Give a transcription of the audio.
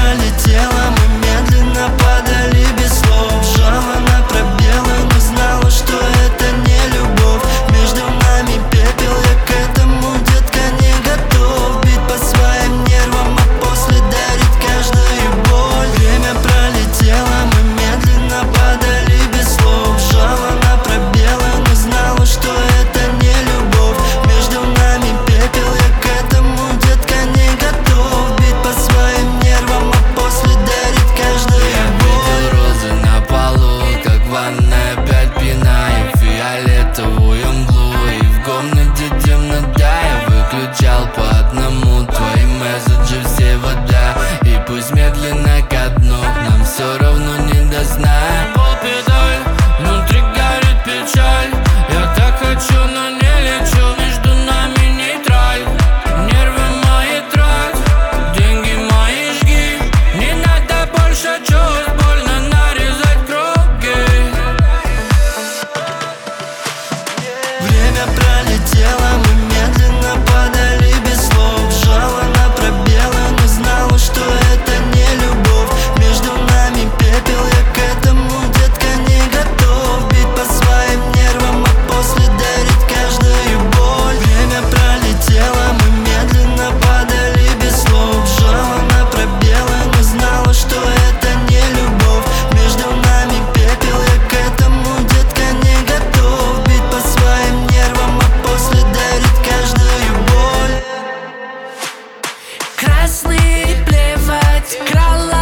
пролетело, мы медленно падали без слов. Жала на пробелы, но знала, что это не любовь. Между нами пепел, я к этому, детка, не готов. Бить по своим нервам, а после дарить каждую боль. Время пролетело, мы медленно падали без слов. Жала на пробелы, но знала, что это не любовь. Между нами пепел, я к этому, детка, не готов. Бить по своим нервам, а после дарить каждую боль. Я видел розы на полу, как в ванной опять пинаю фиолетовую мглу. И в комнате темнота, я выключал по одному твои месседжи все вода. И пусть медленно ко дну, нам все равно не до сна. Полпедаль, внутри горит печаль. Я так хочу, но не лечу, между нами нейтраль. Нервы мои трать, деньги мои жги. Не надо больше чувств, больно нарезать круги. Время пролетело, мы медленно падали без слов. Жала на пробелы, но знала, что это не любовь. Между нами пепел, я к этому, детка, не готов. Бить по своим нервам, а после дарить каждую боль. Время пролетело, мы медленно падали без слов. Жала на пробелы, но знала, что это не любовь. Между нами пепел, я к этому, детка, не готов. Бить по своим нервам, а после дарить каждую боль. Красный плевать, крала.